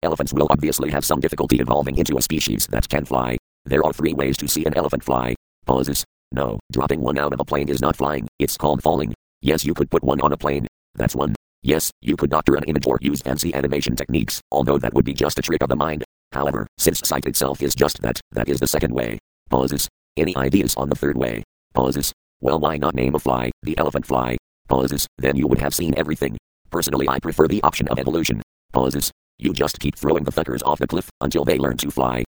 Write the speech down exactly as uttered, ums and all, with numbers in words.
elephants will obviously have some difficulty evolving into a species that can fly. There are three ways to see an elephant fly. Pauses. No, dropping one out of a plane is not flying, it's called falling. Yes, you could put one on a plane. That's one. Yes, you could doctor an image or use fancy animation techniques, although that would be just a trick of the mind. However, since sight itself is just that, that is the second way. Pauses. Any ideas on the third way? Pauses. Well, why not name a fly, the elephant fly? Pauses. Then you would have seen everything. Personally, I prefer the option of evolution. Pauses. You just keep throwing the fuckers off the cliff until they learn to fly.